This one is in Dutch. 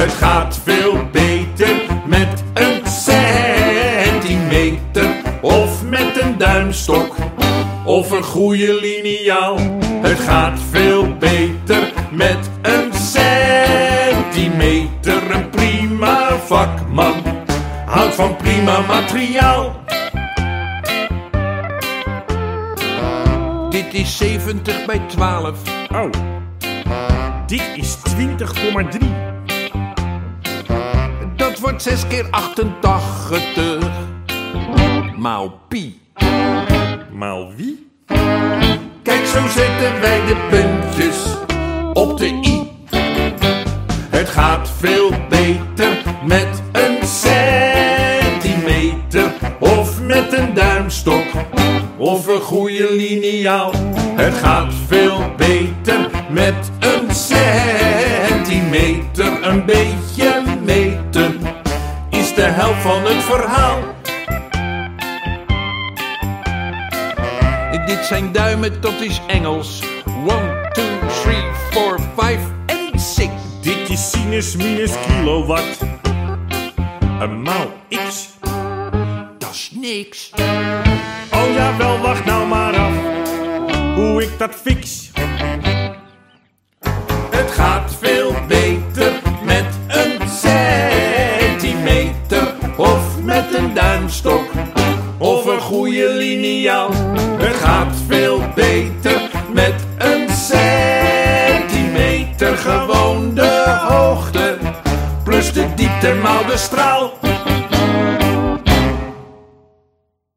Het gaat veel beter met een centimeter of met een duimstok of een goede liniaal. Het gaat veel beter met een centimeter. Een prima vakman houdt van prima materiaal. Dit is 70 bij 12. Oh, dit is 20,3. Dat wordt 6 keer 88. Maal pi. Maal wie? Kijk, zo zetten wij de puntjes op de i. Het gaat veel beter met een centimeter of met een duimstok of een goede liniaal. Het gaat veel beter met een centimeter. Een beetje meten is de helft van het verhaal. Dit zijn duimen, dat is Engels. 1, 2, 3, 4, 5 en 6. Dit is sinus minus kilowatt. Een maal x. Dat is niks. Oh jawel, wacht nou maar af. Hoe ik dat fix. Het gaat veel beter met een centimeter of met een duimstok of een goede liniaal. Het gaat veel beter met een centimeter. Gewoon de hoogte plus de diepte maal de straal.